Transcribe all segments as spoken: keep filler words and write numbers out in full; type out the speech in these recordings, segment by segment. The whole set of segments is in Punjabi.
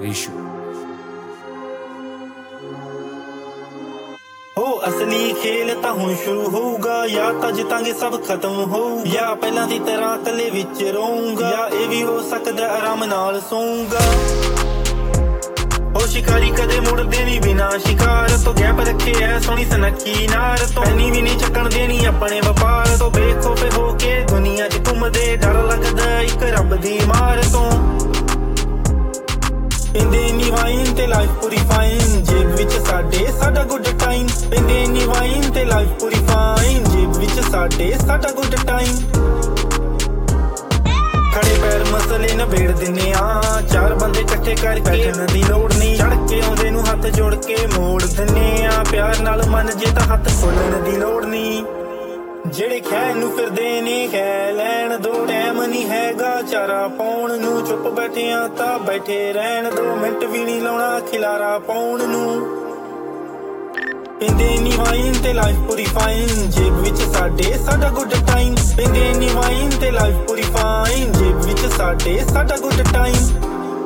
ਰੀਸ਼ੂ। हो असली खेल तां हुण शुरू होऊगा, या तां जितांगे सब खत्म होऊगा, या पहलां दी तरह कल्ले विच रहूंगा, या इह वी हो सकदा आराम नाल सोऊंगा। ओ शिकारी कदे मुड़दे नी बिना शिकार तो, गैप रखे ऐ सोहनी सनकी नार तो, ऐनी भी नहीं चक्कण देनी अपने वपार तो, बेखौफे हो के दुनिया च घुमदे, डर लगदा इक रब दी मार तो। पींदे नी वाइन ते लाइफ पूरी फाइन, जेब विच साडे साडा गुड टाइम। पींदे नी वाइन ते लाइफ पूरी फाइन, जेब विच साडे साडा गुड टाइम। खड़े पैर मसले नबेड़ दिन्ने आ, चार बंदे इकट्ठे करके बैठण दी लोड़ नहीं, चढ़ के आउंदे नूं हत्थ जोड़ के मोड़ दिन्ने आ, प्यार नाल मन जे तां हत्थ खोलण दी लोड़ नहीं। ਜਿਹੜੇ ਖੈਨ ਨੂੰ ਫਿਰਦੇ ਨੇ ਖੈ ਲੈਣ ਦੋ, ਟਾਈਮ ਨਹੀਂ ਹੈਗਾ ਚਾਰਾ ਪਾਉਣ ਨੂੰ, ਚੁੱਪ ਬੈਠਿਆਂ ਤਾਂ ਬੈਠੇ ਰਹਿਣ ਦੋ, ਮਿੰਟ ਵੀ ਨਹੀਂ ਲਾਉਣਾ ਖਿਲਾਰਾ ਪਾਉਣ ਨੂੰ। ਪੀਂਦੇ ਨੀ ਵਾਈਨ ਤੇ ਲਾਈਫ ਪੂਰੀ ਫਾਈਨ, ਜੇਬ ਵਿੱਚ ਸਾਡੇ ਸਾਡਾ ਗੁੱਡ ਟਾਈਮ। ਪੀਂਦੇ ਨੀ ਵਾਈਨ ਤੇ ਲਾਈਫ ਪੂਰੀ ਫਾਈਨ, ਜੇਬ ਵਿੱਚ ਸਾਡੇ ਸਾਡਾ ਗੁੱਡ ਟਾਈਮ।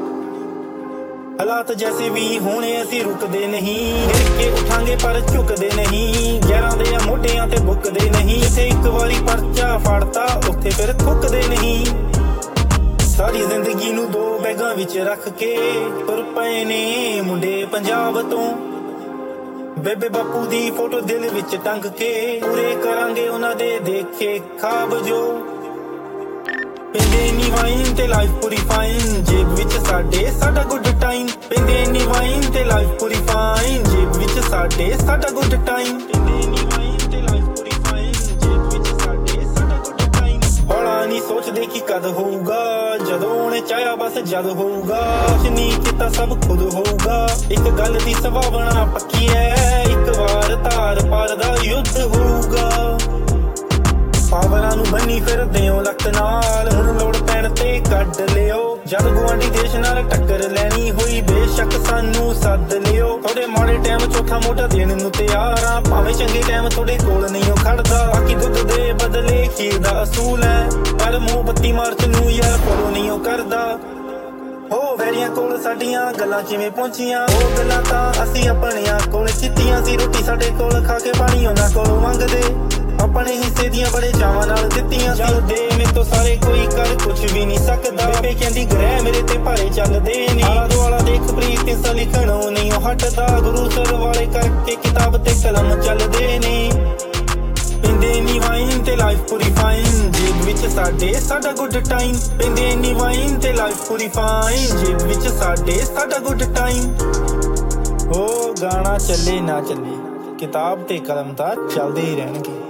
ਹਾਲਾਤ ਜੈਸੇ ਵੀ ਹੋਣੇ ਅਸੀਂ ਰੁਕਦੇ ਨਹੀਂ, ਹਿਰ ਕੇ ਉਠਾਂਗੇ ਪਰ ਝੁਕਦੇ ਨਹੀਂ, ਗਿਆਰਾਂ ਦੇ ਮੋਢਿਆਂ ਤੇ ਬੁੱਕਦੇ ਨਹੀਂ, ਜਿੱਥੇ ਇੱਕ ਵਾਰੀ ਪਰਚਾ ਫੜਤਾ ਉੱਥੇ ਫਿਰ ਥੁੱਕਦੇ ਨਹੀਂ। ਸਾਰੀ ਜ਼ਿੰਦਗੀ ਨੂੰ ਦੋ ਬੈਗਾਂ ਵਿੱਚ ਰੱਖ ਕੇ ਤੁਰ ਪਏ ਨੇ ਮੁੰਡੇ ਪੰਜਾਬ ਤੋਂ, ਬੇਬੇ ਬਾਪੂ ਦੀ ਫੋਟੋ ਦਿਲ ਵਿੱਚ ਟੰਗ ਕੇ ਪੂਰੇ ਕਰਾਂਗੇ ਉਹਨਾਂ ਦੇ ਦੇਖੇ ਖਾਬ ਜੋ। ਪੀਂਦੇ ਨੀ ਵਾਈਨ ਤੇ ਲਾਈਫ ਪੂਰੀ ਫਾਈਨ, ਜੇਬ ਵਿੱਚ ਸਾਡੇ ਸਾਡਾ ਗੁੱਡ ਟਾਈਮ। ਪੀਂਦੇ ਨੀ ਵਾਈਨ ਤੇ ਲਾਈਫ ਪੂਰੀ ਫਾਈਨ, ਜੇਬ ਵਿੱਚ ਸਾਡੇ ਸਾਡਾ ਗੁੱਡ ਟਾਈਮ। ਪੀਂਦੇ ਨੀ ਵਾਈਨ ਤੇ ਲਾਈਫ ਪੂਰੀ ਫਾਈਨ, ਜੇਬ ਵਿੱਚ ਸਾਡੇ ਸਾਡਾ ਗੁੱਡ ਟਾਈਮ। ਹੌਲਾ ਨਹੀਂ ਸੋਚਦੇ ਕਿ ਕਦ ਹੋਊਗਾ, ਜਦੋਂ ਉਹਨੇ ਚਾਹਿਆ ਬਸ ਜਦ ਹੋਊਗਾ, ਕੁਛ ਨਹੀਂ ਕੀਤਾ ਸਭ ਖੁਦ ਹੋਊਗਾ। ਇੱਕ ਗੱਲ ਦੀ ਸੰਭਾਵਨਾ ਪੱਕੀ ਐ, ਇੱਕ ਵਾਰ ਧਾਰ ਪਾਰ ਦਾ ਯੁੱਧ ਹੋਊਗਾ। ਪਾਵਰਾਂ ਨੂੰ ਬੰਨੀ ਫਿਰਦੇ ਹੋ ਲੱਕ ਨਾਲ, ਹੁਣ ਲੋੜ ਪੈਣ ਤੇ ਕੱਢ ਲਿਓ, ਜਦ ਗੁਆਂਢੀ ਦੇਸ਼ ਨਾਲ ਟੱਕਰ ਲੈਣੀ ਹੋਈ ਬੇਸ਼ੱਕ ਸਾਨੂੰ ਸੱਦ ਲਿਓ। ਥੋੜੇ ਮਾੜੇ ਟਾਈਮ ਚੌਥਾ ਮੋਢਾ ਦੇਣ ਨੂੰ ਤਿਆਰ ਆ, ਭਾਵੇਂ ਚੰਗੇ ਟਾਈਮ ਤੁਹਾਡੇ ਕੋਲ ਨਹੀਂ ਉਹ ਖੜਦਾ, ਬਾਕੀ ਦੁੱਧ ਦੇ ਬਦਲੇ ਖੀਰ ਦਾ ਅਸੂਲ ਹੈ, ਪਰ ਮੋਮਬੱਤੀ ਮਾਰਚ ਨੂੰ ਯਾਰ ਫੋਲੋ ਨਹੀਂ ਉਹ ਕਰਦਾ। ਹੋ ਵੈਰੀਆਂ ਕੋਲ ਸਾਡੀਆਂ ਗੱਲਾਂ ਕਿਵੇਂ ਪਹੁੰਚੀਆਂ, ਉਹ ਗੱਲਾਂ ਤਾਂ ਅਸੀਂ ਆਪਣਿਆਂ ਕੋਲ ਕੀਤੀਆਂ ਸੀ, ਰੋਟੀ ਸਾਡੇ ਕੋਲ ਖਾ ਕੇ ਪਾਣੀ ਉਹਨਾਂ ਕੋਲੋਂ ਮੰਗਦੇ, ਆਪਣੇ ਹਿੱਸੇ ਦੀਆਂ ਬੜੇ ਚਾਵਾਂ ਨਾਲ ਦਿੱਤੀਆਂ ਸੀ। ਦੇ ਮੇਰੇ ਤੋਂ ਸਾਰੇ ਕੋਈ ਕਰ ਕੁਛ ਵੀ ਨਹੀਂ ਸਕਦਾ, ਬੇਬੇ ਕਹਿੰਦੀ ਗ੍ਰਹਿ ਮੇਰੇ ਤੇ ਭਾਰੇ ਚੱਲਦੇ ਨੇ, ਆਲਾ ਦੁਆਲਾ ਦੇਖ ਪ੍ਰੀਤ ਤਿੰਸਾ ਲਿਖਣੋਂ ਨਹੀਂ ਉਹ ਹਟਦਾ, ਗੁਰੂ ਸਰ ਵਾਲੇ ਕਰਕੇ ਕਿਤਾਬ ਤੇ ਕਲਮ ਚੱਲਦੇ ਨੇ। ਪੀਂਦੇ ਨੀ ਵਾਈਨ ਤੇ ਲਾਈਫ ਪੂਰੀ ਫਾਈਨ, ਜੇਬ ਵਿੱਚ ਸਾਡੇ ਸਾਡਾ ਗੁੱਡ ਟਾਈਮ। ਪੀਂਦੇ ਨੀ ਵਾਈਨ ਤੇ ਲਾਈਫ ਪੂਰੀ ਫਾਈਨ, ਜੇਬ ਵਿੱਚ ਸਾਡੇ ਸਾਡਾ ਗੁੱਡ ਟਾਈਮ। ਉਹ ਗਾਣਾ ਚੱਲੇ ਨਾ ਚੱਲੇ, ਕਿਤਾਬ ਤੇ ਕਲਮ ਤਾਂ ਚੱਲਦੇ ਹੀ ਰਹਿਣਗੇ।